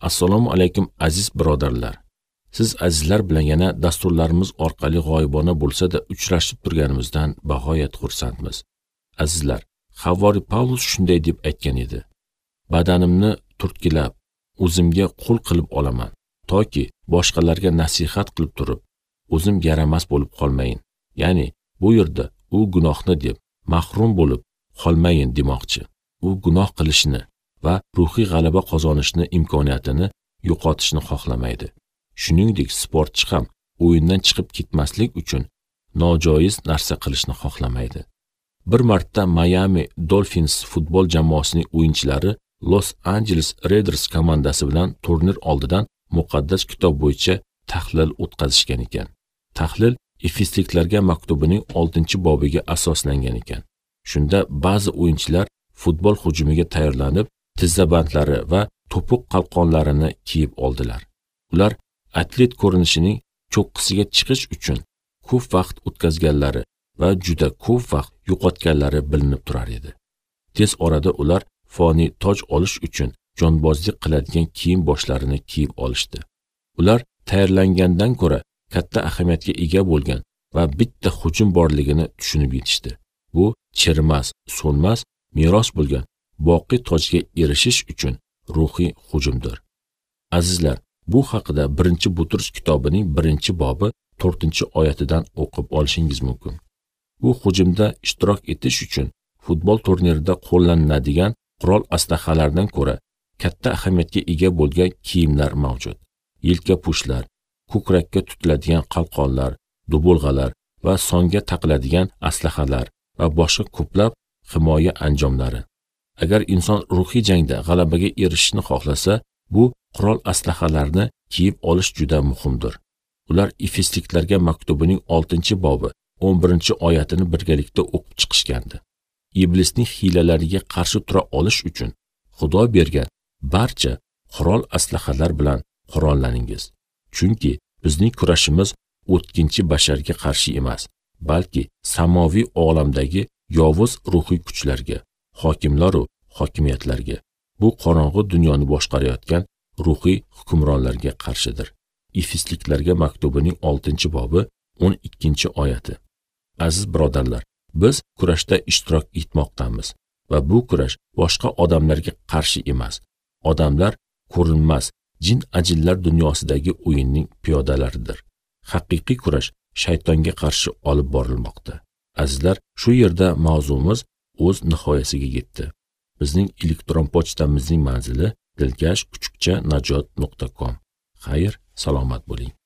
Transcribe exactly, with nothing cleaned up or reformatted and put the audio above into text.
Assalomu alaykum aziz birodarlar. Siz azizlar bilan yana dasturlarimiz orqali g'oyibona bo'lsa-da uchrashib turganimizdan bag'oyat xursandmiz. Azizlar, Havvori Pavlus shunday deb aytgan edi: Badanimni turtkilab, o'zimga qul qilib olaman, toki boshqalarga nasihat qilib turib, o'zim yaramas bo'lib qolmayin. Ya'ni bu yerda u gunohni deb mahrum bo'lib qolmayin demoqchi. U gunoh qilishni va ruhiy g'alaba qozonishni imkoniyatini yo'qotishni xohlamaydi. Shuningdek, sportchi ham o'yindan chiqib ketmaslik uchun nojoiz narsa qilishni xohlamaydi. Bir marta Miami Dolphins futbol jamoasining o'yinchilari Los Angeles Raiders komandasi bilan turnir oldidan muqaddas kitob bo'yicha tahlil o'tkazishgan ekan. Tahlil Efesliklarga maktubining oltinchi bobiga asoslangan ekan. Shunda ba'zi o'yinchilar futbol hujumiga tayyorlanib, tizzabandlari va to'piq qalqonlarini kiyib oldilar. Ular atlet ko'rinishining cho'qqisiga chiqish uchun ko'p vaqt o'tkazganlari va juda ko'p vaqt yo'qotganlari bilinib turar edi. Tez orada ular foniy toj olish uchun jonbozlik qiladigan kiyim boshlarini kiyib olishdi. Ular tayyorlangandan ko'ra katta ahamiyatga ega bo'lgan va bitta hujum borligini tushunib yetishdi. Bu chirimas, so'nmas meros bo'lgan boqiy tojga erishish uchun ruhiy hujumdir. Azizlar, bu haqida birinchi Butrus kitobining birinchi bobi to'rtinchi oyatidan o'qib olishingiz mumkin. Bu hujumda ishtirok etish uchun futbol turnirida qo'llaniladigan qurol aslahalardan ko'ra katta ahamiyatga ega bo'lgan kiyimlar mavjud. Yelka pushlar, ko'krakka tutiladigan qalqonlar, dubulg'alar va songa taqiladigan aslahalar va boshqa ko'plab himoya anjomlari. Agar inson ruhiy jangda g'alabaga erishishni xohlasa, bu qurol aslahalarni kiyib olish juda muhimdir. Ular Efesliklarga maktubining oltinchi bobi o'n birinchi oyatini birgalikda o'qib chiqishgandi. Iblisning hiylalariga qarshi tura olish uchun Xudo bergan barcha qurol aslahalar bilan qurollaningiz. Chunki bizning kurashimiz o'tkinchi basharga qarshi emas, balki samoviy olamdagi yovuz ruhiy kuchlarga, hokimlar va hokimiyatlarga, bu qorong'u dunyoni boshqarayotgan ruhiy hukmronlarga qarshidir. Efesliklarga maktubining oltinchi bobi o'n ikkinchi oyati. Aziz birodarlar, biz kurashda ishtirok etmoqdamiz va bu kurash boshqa odamlarga qarshi emas. Odamlar ko'rinmas jin ajinlar dunyosidagi o'yinning piyodalaridir. Haqiqiy kurash shaytonga qarshi olib borilmoqda. Azizlar, shu yerda mavzumiz o'z nihoyasiga yetdi. Bizning elektron pochtamizning manzili dilkash kuchukcha najot nuqta com. Xayr, salomat bo'ling.